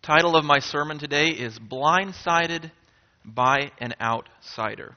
Title of my sermon today is Blindsided by an Outsider.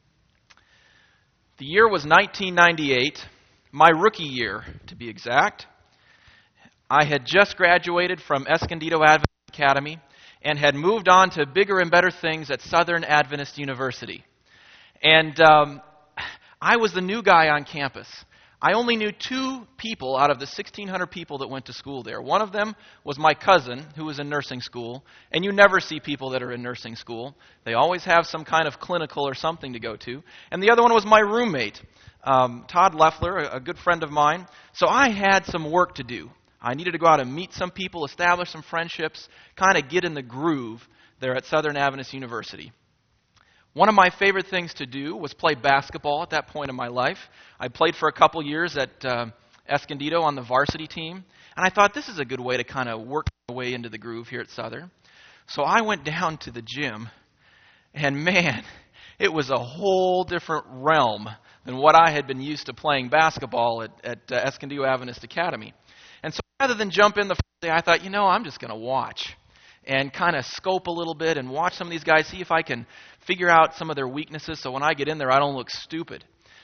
The year was 1998, my rookie year to be exact. I had just graduated from Escondido Adventist Academy and had moved on to bigger and better things at Southern Adventist University. And I was the new guy on campus. I only knew two people out of the 1,600 people that went to school there. One of them was my cousin, who was in nursing school. And you never see people that are in nursing school. They always have some kind of clinical or something to go to. And the other one was my roommate, Todd Leffler, a good friend of mine. So I had some work to do. I needed to go out and meet some people, establish some friendships, kind of get in the groove there at Southern Adventist University. One of my favorite things to do was play basketball at that point in my life. I played for a couple years at Escondido on the varsity team, and I thought this is a good way to kind of work my way into the groove here at Southern. So I went down to the gym, and man, it was a whole different realm than what I had been used to playing basketball at Escondido Adventist Academy. And so rather than jump in the first day, I thought, I'm just going to watch and kind of scope a little bit and watch some of these guys, see if I can figure out some of their weaknesses so when I get in there, I don't look stupid.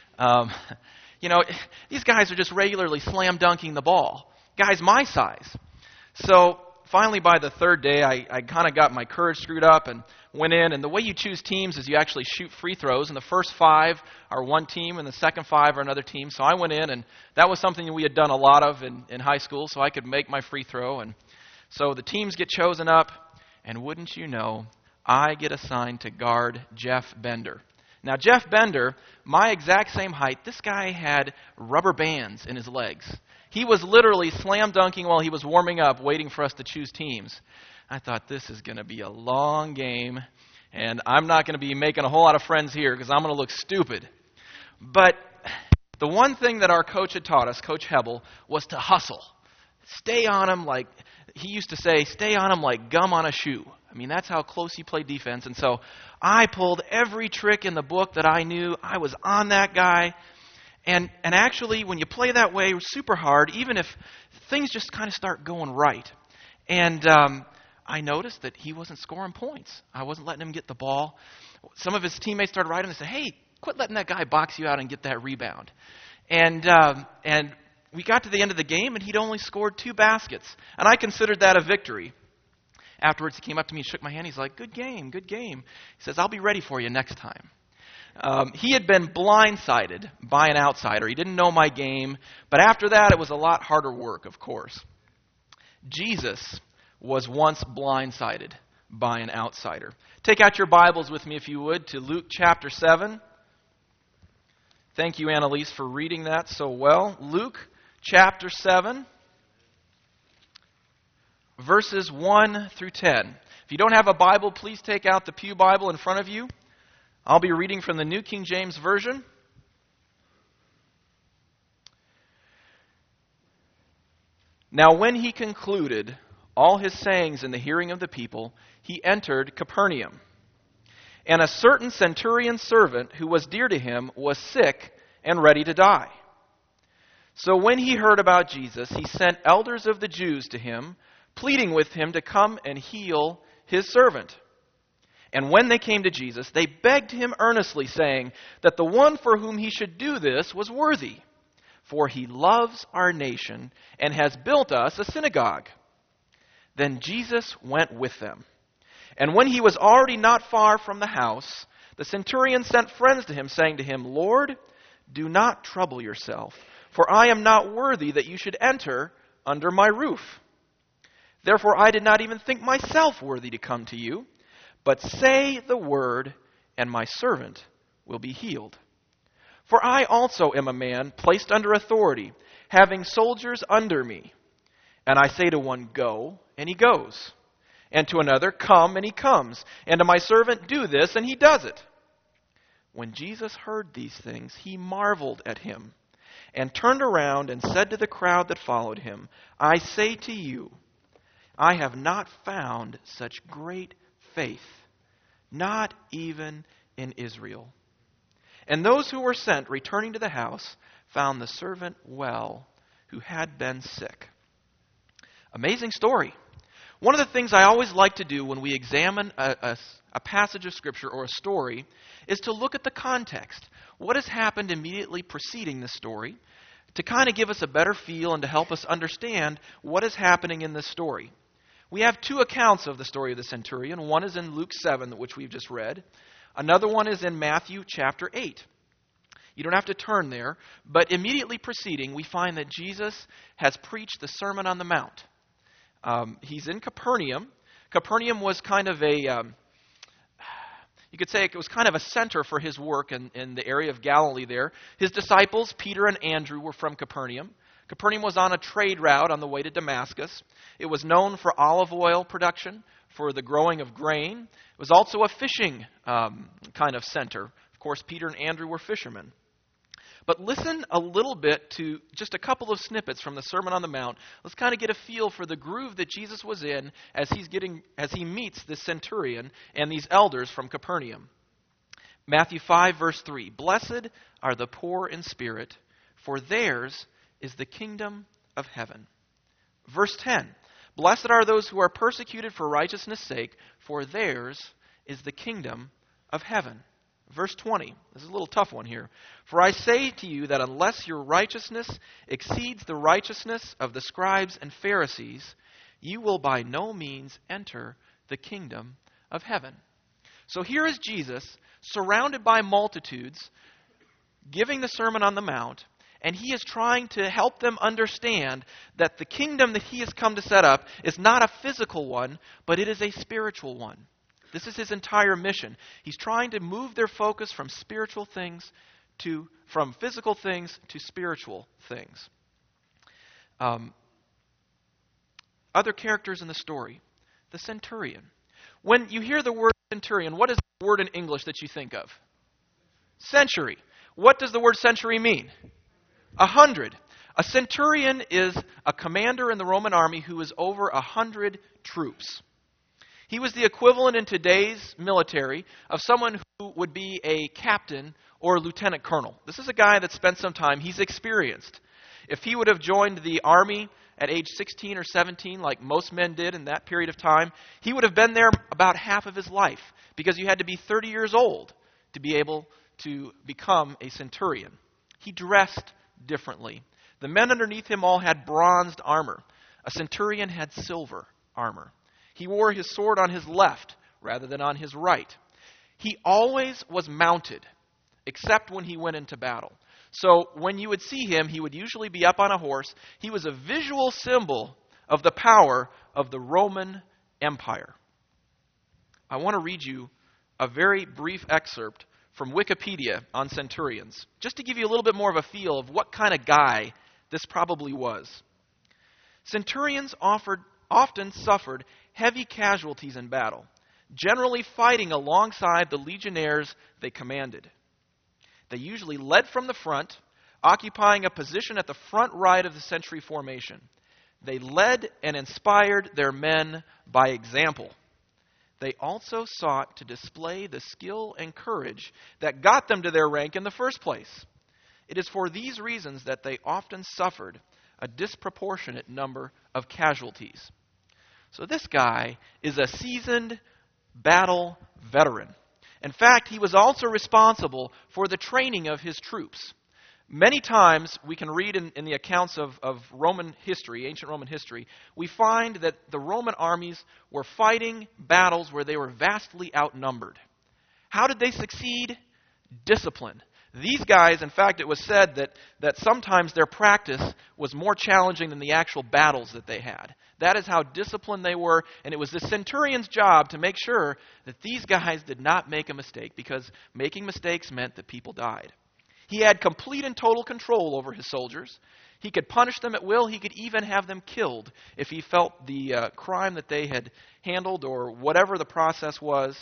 These guys are just regularly slam dunking the ball, guys my size. So finally, by the third day, I kind of got my courage screwed up and went in. And the way you choose teams is you actually shoot free throws. And the first 5 are one team, and the second 5 are another team. So I went in, and that was something that we had done a lot of in high school, so I could make my free throw. And so the teams get chosen up, and wouldn't you know, I get assigned to guard Jeff Bender. Now, Jeff Bender, my exact same height, this guy had rubber bands in his legs. He was literally slam dunking while he was warming up, waiting for us to choose teams. I thought, this is going to be a long game, and I'm not going to be making a whole lot of friends here because I'm going to look stupid. But the one thing that our coach had taught us, Coach Hebel, was to hustle. Stay on him like, he used to say, stay on him like gum on a shoe. I mean, that's how close he played defense. And so I pulled every trick in the book that I knew. I was on that guy. And actually, when you play that way super hard, even if things just kind of start going right. And I noticed that he wasn't scoring points. I wasn't letting him get the ball. Some of his teammates started writing and said, hey, quit letting that guy box you out and get that rebound. And we got to the end of the game, and he'd only scored 2 baskets. And I considered that a victory. Afterwards, he came up to me and shook my hand. He's like, good game, good game. He says, I'll be ready for you next time. He had been blindsided by an outsider. He didn't know my game. But after that, it was a lot harder work, of course. Jesus was once blindsided by an outsider. Take out your Bibles with me, if you would, to Luke chapter 7. Thank you, Annalise, for reading that so well. Luke chapter 7, verses 1 through 10. If you don't have a Bible, please take out the Pew Bible in front of you. I'll be reading from the New King James Version. Now when he concluded all his sayings in the hearing of the people, he entered Capernaum. And a certain centurion servant who was dear to him was sick and ready to die. So when he heard about Jesus, he sent elders of the Jews to him, pleading with him to come and heal his servant. And when they came to Jesus, they begged him earnestly, saying that the one for whom he should do this was worthy, for he loves our nation and has built us a synagogue. Then Jesus went with them. And when he was already not far from the house, the centurion sent friends to him, saying to him, Lord, do not trouble yourself, for I am not worthy that you should enter under my roof. Therefore I did not even think myself worthy to come to you, but say the word, and my servant will be healed. For I also am a man placed under authority, having soldiers under me. And I say to one, go, and he goes. And to another, come, and he comes. And to my servant, do this, and he does it. When Jesus heard these things, he marveled at him, and turned around and said to the crowd that followed him, I say to you, I have not found such great faith, not even in Israel. And those who were sent, returning to the house, found the servant well, who had been sick. Amazing story. One of the things I always like to do when we examine a passage of Scripture or a story is to look at the context. What has happened immediately preceding the story to kind of give us a better feel and to help us understand what is happening in this story. We have two accounts of the story of the centurion. One is in Luke 7, which we've just read. Another one is in Matthew chapter 8. You don't have to turn there, but immediately preceding, we find that Jesus has preached the Sermon on the Mount. He's in Capernaum. Capernaum was kind of you could say it was kind of a center for his work in the area of Galilee there. His disciples, Peter and Andrew, were from Capernaum. Capernaum was on a trade route on the way to Damascus. It was known for olive oil production, for the growing of grain. It was also a fishing kind of center. Of course, Peter and Andrew were fishermen. But listen a little bit to just a couple of snippets from the Sermon on the Mount. Let's kind of get a feel for the groove that Jesus was in as he meets this centurion and these elders from Capernaum. Matthew 5, verse 3. Blessed are the poor in spirit, for theirs is the kingdom of heaven. Verse 10. Blessed are those who are persecuted for righteousness' sake, for theirs is the kingdom of heaven. Verse 20. This is a little tough one here. For I say to you that unless your righteousness exceeds the righteousness of the scribes and Pharisees, you will by no means enter the kingdom of heaven. So here is Jesus, surrounded by multitudes, giving the Sermon on the Mount, and he is trying to help them understand that the kingdom that he has come to set up is not a physical one, but it is a spiritual one. This is his entire mission. He's trying to move their focus from spiritual things from physical things to spiritual things. Other characters in the story. The centurion. When you hear the word centurion, what is the word in English that you think of? Century. What does the word century mean? 100. A centurion is a commander in the Roman army who is over 100 troops. He was the equivalent in today's military of someone who would be a captain or a lieutenant colonel. This is a guy that spent some time. He's experienced. If he would have joined the army at age 16 or 17, like most men did in that period of time, he would have been there about half of his life because you had to be 30 years old to be able to become a centurion. He dressed differently. The men underneath him all had bronzed armor. A centurion had silver armor. He wore his sword on his left rather than on his right. He always was mounted, except when he went into battle. So when you would see him, he would usually be up on a horse. He was a visual symbol of the power of the Roman Empire. I want to read you a very brief excerpt from Wikipedia on centurions, just to give you a little bit more of a feel of what kind of guy this probably was. Centurions often suffered heavy casualties in battle, generally fighting alongside the legionnaires they commanded. They usually led from the front, occupying a position at the front right of the century formation. They led and inspired their men by example. They also sought to display the skill and courage that got them to their rank in the first place. It is for these reasons that they often suffered a disproportionate number of casualties. So this guy is a seasoned battle veteran. In fact, he was also responsible for the training of his troops. Many times we can read in the accounts of Roman history, ancient Roman history, we find that the Roman armies were fighting battles where they were vastly outnumbered. How did they succeed? Discipline. These guys, in fact, it was said that sometimes their practice was more challenging than the actual battles that they had. That is how disciplined they were, and it was the centurion's job to make sure that these guys did not make a mistake, because making mistakes meant that people died. He had complete and total control over his soldiers. He could punish them at will. He could even have them killed if he felt the crime that they had handled or whatever the process was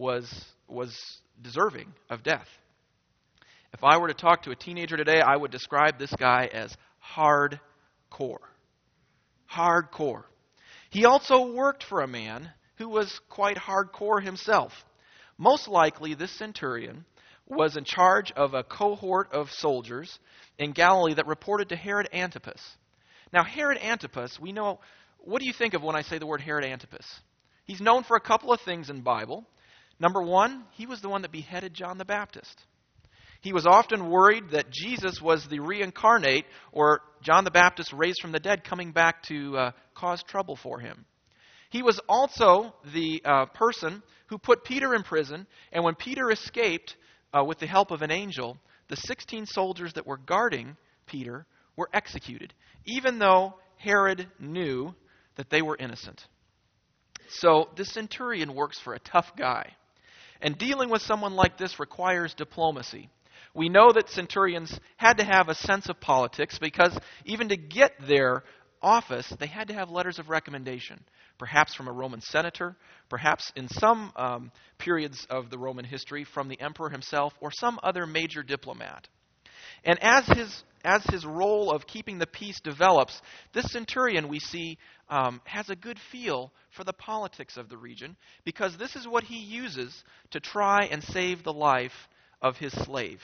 deserving of death. If I were to talk to a teenager today, I would describe this guy as hardcore. Hardcore. He also worked for a man who was quite hardcore himself. Most likely, this centurion was in charge of a cohort of soldiers in Galilee that reported to Herod Antipas. Now, Herod Antipas, we know What do you think of when I say the word Herod Antipas? He's known for a couple of things in the Bible. Number one, he was the one that beheaded John the Baptist. He was often worried that Jesus was the reincarnate, or John the Baptist raised from the dead, coming back to cause trouble for him. He was also the person who put Peter in prison, and when Peter escaped with the help of an angel, the 16 soldiers that were guarding Peter were executed, even though Herod knew that they were innocent. So this centurion works for a tough guy. And dealing with someone like this requires diplomacy. We know that centurions had to have a sense of politics because even to get their office, they had to have letters of recommendation, perhaps from a Roman senator, perhaps in some periods of the Roman history from the emperor himself or some other major diplomat. And as his role of keeping the peace develops, this centurion, we see, has a good feel for the politics of the region because this is what he uses to try and save the life of his slave.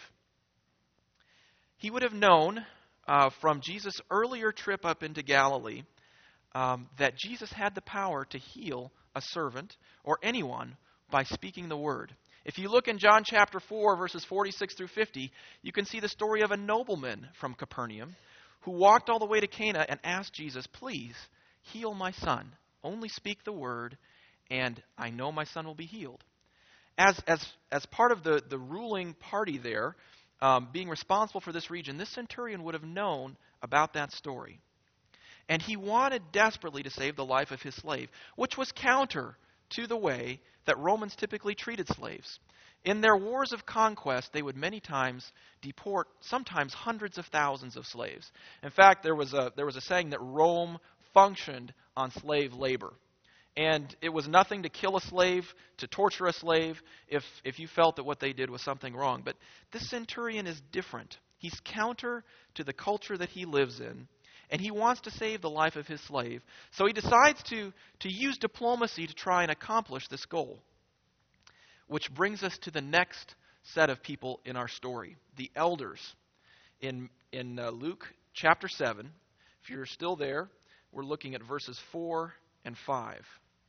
He would have known from Jesus' earlier trip up into Galilee that Jesus had the power to heal a servant or anyone by speaking the word. If you look in John chapter 4, verses 46 through 50, you can see the story of a nobleman from Capernaum who walked all the way to Cana and asked Jesus, please, heal my son. Only speak the word, and I know my son will be healed. As part of the ruling party there, being responsible for this region, this centurion would have known about that story. And he wanted desperately to save the life of his slave, which was counter to the way that Romans typically treated slaves. In their wars of conquest, they would many times deport sometimes hundreds of thousands of slaves. In fact, there was a saying that Rome functioned on slave labor. And it was nothing to kill a slave, to torture a slave, if you felt that what they did was something wrong. But this centurion is different. He's counter to the culture that he lives in. And he wants to save the life of his slave. So he decides to use diplomacy to try and accomplish this goal. Which brings us to the next set of people in our story, the elders. In Luke chapter 7, if you're still there, we're looking at verses 4 and 5.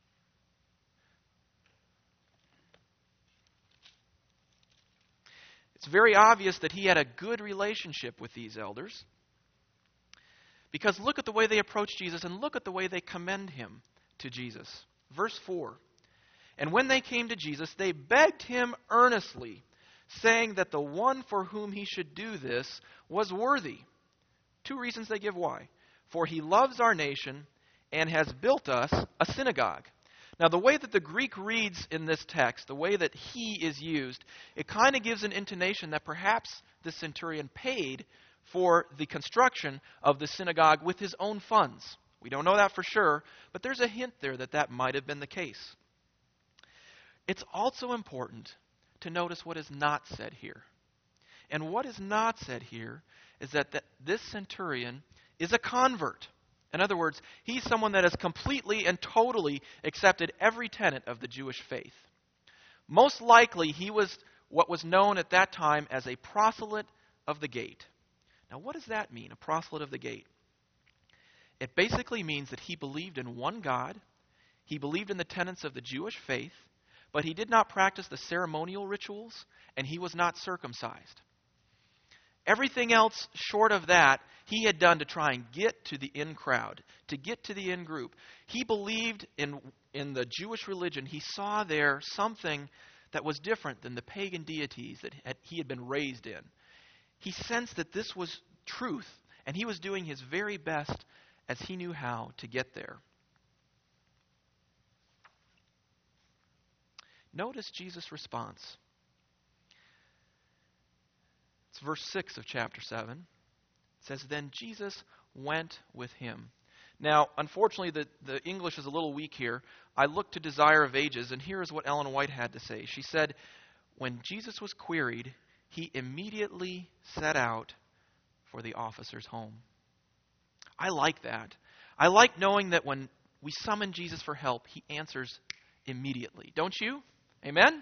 It's very obvious that he had a good relationship with these elders. Because look at the way they approach Jesus and look at the way they commend him to Jesus. Verse 4. And when they came to Jesus, they begged him earnestly, saying that the one for whom he should do this was worthy. Two reasons they give why. For he loves our nation and has built us a synagogue. Now, the way that the Greek reads in this text, the way that he is used, it kind of gives an intonation that perhaps the centurion paid for the construction of the synagogue with his own funds. We don't know that for sure, but there's a hint there that might have been the case. It's also important to notice what is not said here. And what is not said here is that this centurion is a convert. In other words, he's someone that has completely and totally accepted every tenet of the Jewish faith. Most likely, he was what was known at that time as a proselyte of the gate. Now, what does that mean, a proselyte of the gate? It basically means that he believed in one God, he believed in the tenets of the Jewish faith, but he did not practice the ceremonial rituals, and he was not circumcised. Everything else short of that, he had done to try and get to the in crowd, to get to the in group. He believed in the Jewish religion. He saw there something that was different than the pagan deities that he had been raised in. He sensed that this was truth, and he was doing his very best as he knew how to get there. Notice Jesus' response. It's verse 6 of chapter 7. It says, Then Jesus went with him. Now, unfortunately, the English is a little weak here. I looked to Desire of Ages, and here is what Ellen White had to say. She said, when Jesus was queried, he immediately set out for the officer's home. I like that. I like knowing that when we summon Jesus for help, he answers immediately. Don't you? Amen?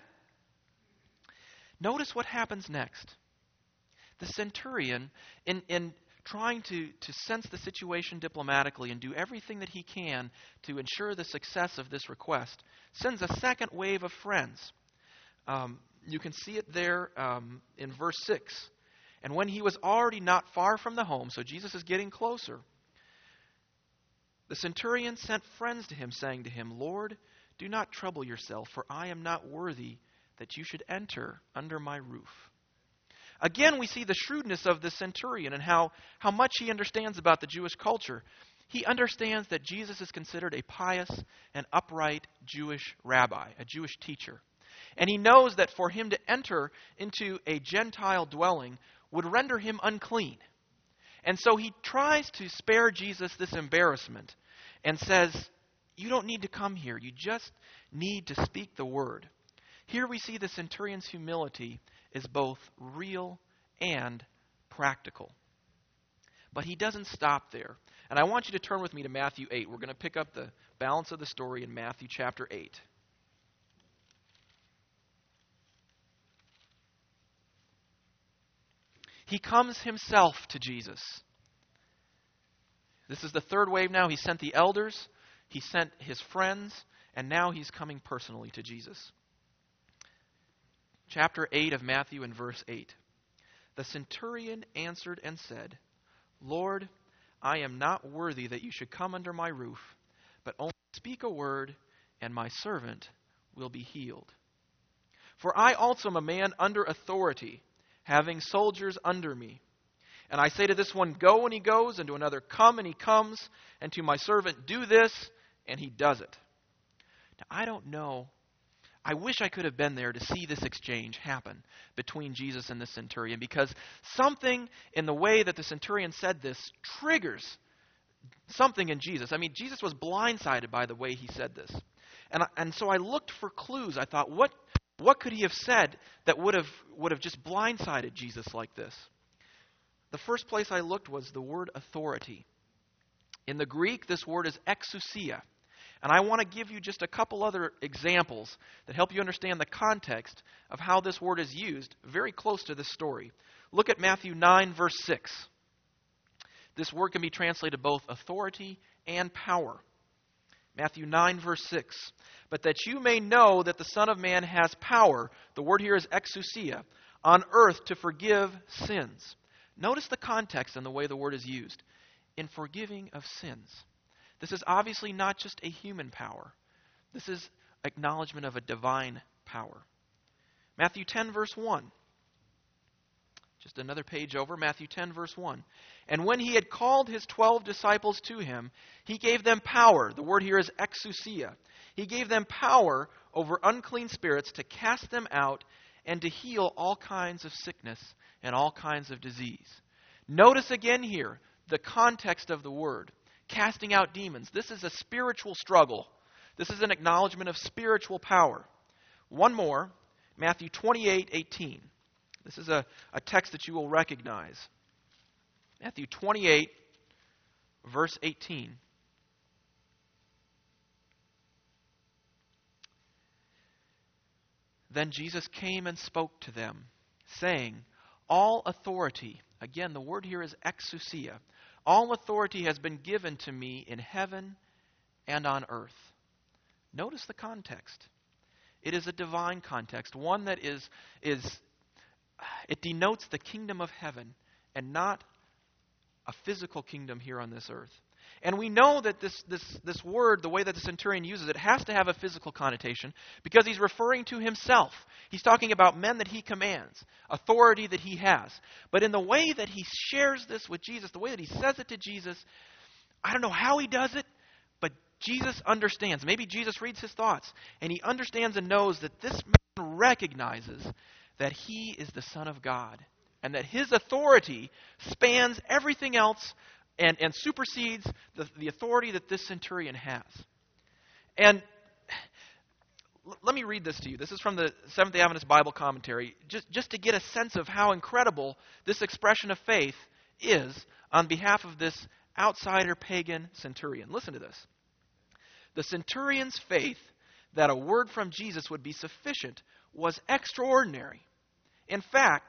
Notice what happens next. The centurion, in trying to sense the situation diplomatically and do everything that he can to ensure the success of this request, sends a second wave of friends. You can see it there in verse 6. And when he was already not far from the home, so Jesus is getting closer, the centurion sent friends to him, saying to him, Lord, do not trouble yourself, for I am not worthy that you should enter under my roof. Again, we see the shrewdness of the centurion and how much he understands about the Jewish culture. He understands that Jesus is considered a pious and upright Jewish rabbi, a Jewish teacher. And he knows that for him to enter into a Gentile dwelling would render him unclean. And so he tries to spare Jesus this embarrassment and says, you don't need to come here. You just need to speak the word. Here we see the centurion's humility is both real and practical. But he doesn't stop there. And I want you to turn with me to Matthew 8. We're going to pick up the balance of the story in Matthew chapter 8. He comes himself to Jesus. This is the third wave now. He sent the elders, he sent his friends, and now he's coming personally to Jesus. Chapter 8 of Matthew and verse 8. The centurion answered and said, Lord, I am not worthy that you should come under my roof, but only speak a word, and my servant will be healed. For I also am a man under authority, having soldiers under me. And I say to this one, go, and he goes, and to another, come, and he comes, and to my servant, do this, and he does it. Now, I don't know. I wish I could have been there to see this exchange happen between Jesus and the centurion, because something in the way that the centurion said this triggers something in Jesus. I mean, Jesus was blindsided by the way he said this. And so I looked for clues. I thought, what could he have said that would have just blindsided Jesus like this? The first place I looked was the word authority. In the Greek, this word is exousia. And I want to give you just a couple other examples that help you understand the context of how this word is used very close to this story. Look at Matthew 9, verse 6. This word can be translated both authority and power. Matthew 9, verse 6. But that you may know that the Son of Man has power, the word here is exousia, on earth to forgive sins. Notice the context and the way the word is used. In forgiving of sins. This is obviously not just a human power. This is acknowledgement of a divine power. Matthew 10, verse 1. Just another page over, Matthew 10, verse 1. And when he had called his 12 disciples to him, he gave them power. The word here is exousia. He gave them power over unclean spirits to cast them out and to heal all kinds of sickness and all kinds of disease. Notice again here the context of the word. Casting out demons. This is a spiritual struggle. This is an acknowledgement of spiritual power. One more, Matthew 28:18. This is a text that you will recognize. Matthew 28, verse 18. Then Jesus came and spoke to them, saying, all authority, again the word here is exousia, all authority has been given to me in heaven and on earth. Notice the context. It is a divine context, one that it denotes the kingdom of heaven and not a physical kingdom here on this earth. And we know that this word, the way that the centurion uses it, has to have a physical connotation because he's referring to himself. He's talking about men that he commands, authority that he has. But in the way that he shares this with Jesus, the way that he says it to Jesus, I don't know how he does it, but Jesus understands. Maybe Jesus reads his thoughts, and he understands and knows that this man recognizes that he is the Son of God and that his authority spans everything else and supersedes the authority that this centurion has. And let me read this to you. This is from the Seventh-day Adventist Bible Commentary, just to get a sense of how incredible this expression of faith is on behalf of this outsider pagan centurion. Listen to this. The centurion's faith that a word from Jesus would be sufficient was extraordinary. In fact,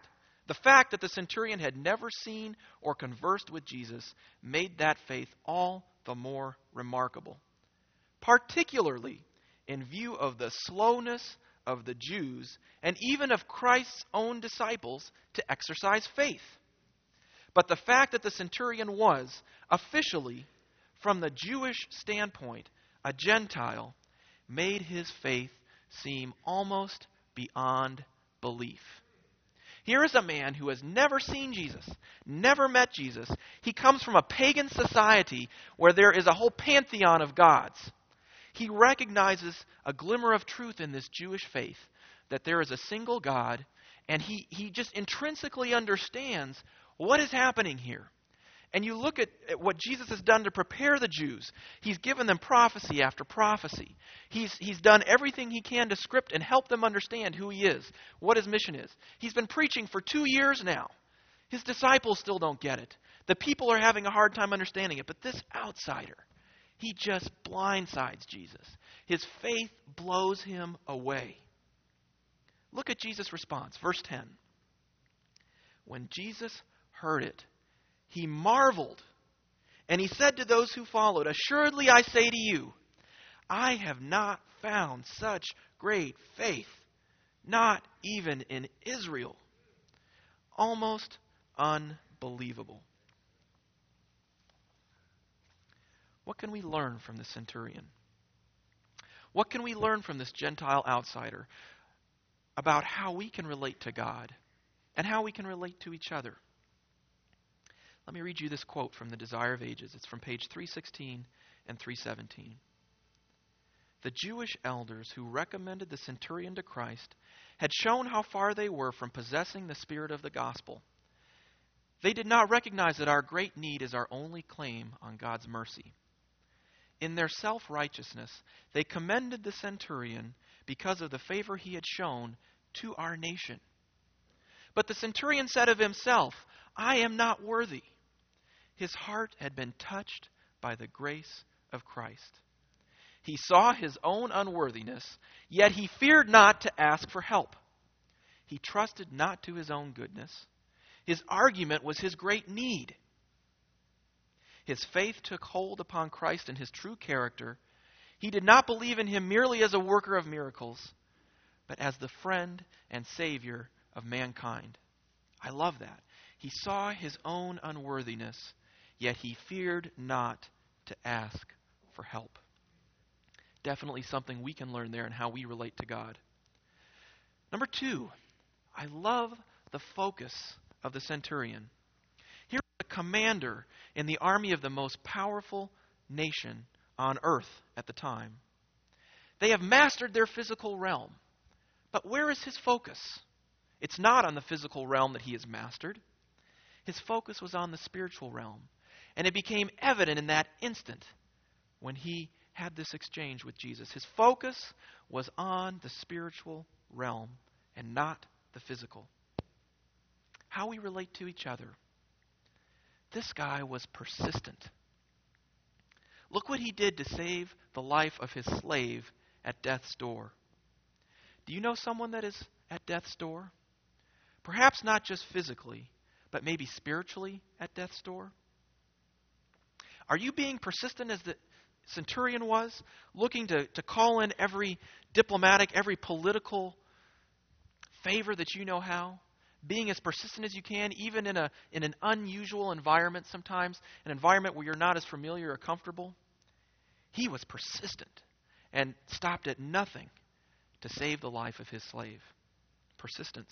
The fact that the centurion had never seen or conversed with Jesus made that faith all the more remarkable, particularly in view of the slowness of the Jews and even of Christ's own disciples to exercise faith. But the fact that the centurion was, officially, from the Jewish standpoint, a Gentile, made his faith seem almost beyond belief. Here is a man who has never seen Jesus, never met Jesus. He comes from a pagan society where there is a whole pantheon of gods. He recognizes a glimmer of truth in this Jewish faith, that there is a single God, and he just intrinsically understands what is happening here. And you look at what Jesus has done to prepare the Jews. He's given them prophecy after prophecy. He's done everything he can to script and help them understand who he is, what his mission is. He's been preaching for 2 years now. His disciples still don't get it. The people are having a hard time understanding it. But this outsider, he just blindsides Jesus. His faith blows him away. Look at Jesus' response. Verse 10. When Jesus heard it, he marveled, and he said to those who followed, "Assuredly I say to you, I have not found such great faith, not even in Israel." Almost unbelievable. What can we learn from the centurion? What can we learn from this Gentile outsider about how we can relate to God and how we can relate to each other? Let me read you this quote from The Desire of Ages. It's from page 316 and 317. The Jewish elders who recommended the centurion to Christ had shown how far they were from possessing the spirit of the gospel. They did not recognize that our great need is our only claim on God's mercy. In their self-righteousness, they commended the centurion because of the favor he had shown to our nation. But the centurion said of himself, "I am not worthy." His heart had been touched by the grace of Christ. He saw his own unworthiness, yet he feared not to ask for help. He trusted not to his own goodness. His argument was his great need. His faith took hold upon Christ and his true character. He did not believe in him merely as a worker of miracles, but as the friend and Savior of mankind. I love that. He saw his own unworthiness, yet he feared not to ask for help. Definitely something we can learn there in how we relate to God. Number 2, I love the focus of the centurion. Here's a commander in the army of the most powerful nation on earth at the time. They have mastered their physical realm. But where is his focus? It's not on the physical realm that he has mastered. His focus was on the spiritual realm. And it became evident in that instant when he had this exchange with Jesus. His focus was on the spiritual realm and not the physical. How we relate to each other. This guy was persistent. Look what he did to save the life of his slave at death's door. Do you know someone that is at death's door? Perhaps not just physically, but maybe spiritually at death's door? Are you being persistent as the centurion was, looking to call in every diplomatic, every political favor that you know how? Being as persistent as you can, even in an unusual environment sometimes, an environment where you're not as familiar or comfortable? He was persistent and stopped at nothing to save the life of his slave. Persistence.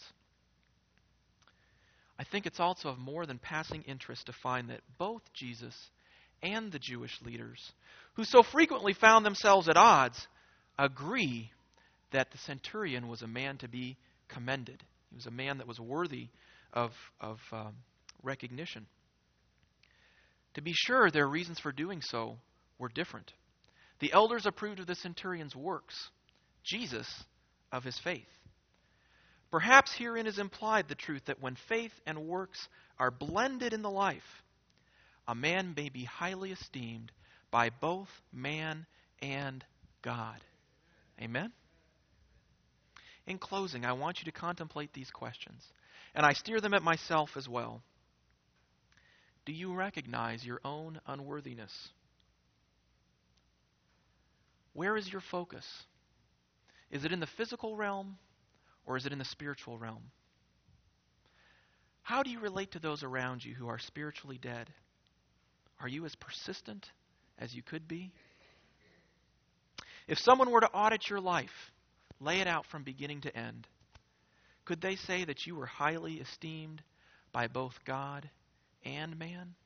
I think it's also of more than passing interest to find that both Jesus and the Jewish leaders, who so frequently found themselves at odds, agree that the centurion was a man to be commended. He was a man that was worthy of recognition. To be sure, their reasons for doing so were different. The elders approved of the centurion's works, Jesus of his faith. Perhaps herein is implied the truth that when faith and works are blended in the life, a man may be highly esteemed by both man and God. Amen? In closing, I want you to contemplate these questions, and I steer them at myself as well. Do you recognize your own unworthiness? Where is your focus? Is it in the physical realm, or is it in the spiritual realm? How do you relate to those around you who are spiritually dead? Are you as persistent as you could be? If someone were to audit your life, lay it out from beginning to end, could they say that you were highly esteemed by both God and man?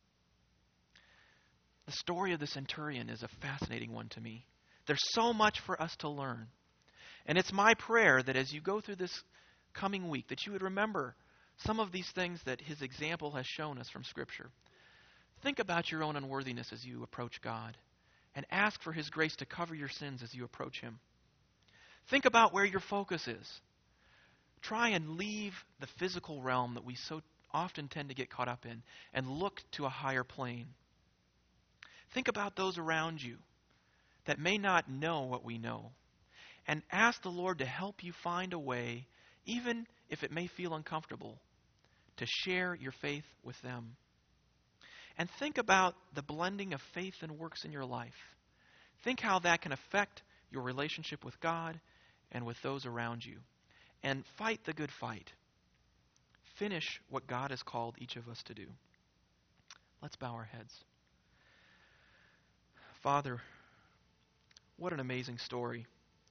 The story of the centurion is a fascinating one to me. There's so much for us to learn. And it's my prayer that as you go through this coming week, that you would remember some of these things that his example has shown us from Scripture. Think about your own unworthiness as you approach God, and ask for his grace to cover your sins as you approach him. Think about where your focus is. Try and leave the physical realm that we so often tend to get caught up in and look to a higher plane. Think about those around you that may not know what we know, and ask the Lord to help you find a way, even if it may feel uncomfortable, to share your faith with them. And think about the blending of faith and works in your life. Think how that can affect your relationship with God and with those around you. And fight the good fight. Finish what God has called each of us to do. Let's bow our heads. Father, what an amazing story.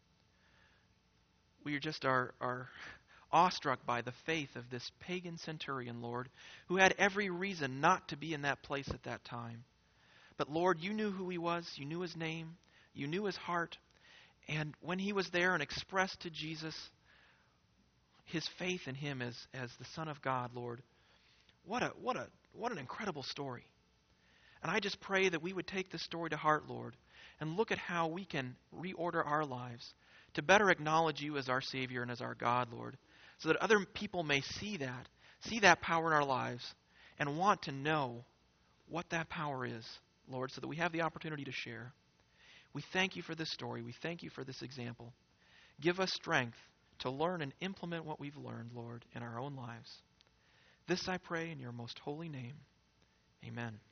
We just are awestruck by the faith of this pagan centurion, Lord, who had every reason not to be in that place at that time. But Lord, you knew who he was, you knew his name, you knew his heart, and when he was there and expressed to Jesus his faith in him as the Son of God, Lord, what an incredible story. And I just pray that we would take this story to heart, Lord, and look at how we can reorder our lives to better acknowledge you as our Savior and as our God, Lord, so that other people may see that power in our lives, and want to know what that power is, Lord, so that we have the opportunity to share. We thank you for this story. We thank you for this example. Give us strength to learn and implement what we've learned, Lord, in our own lives. This I pray in your most holy name. Amen.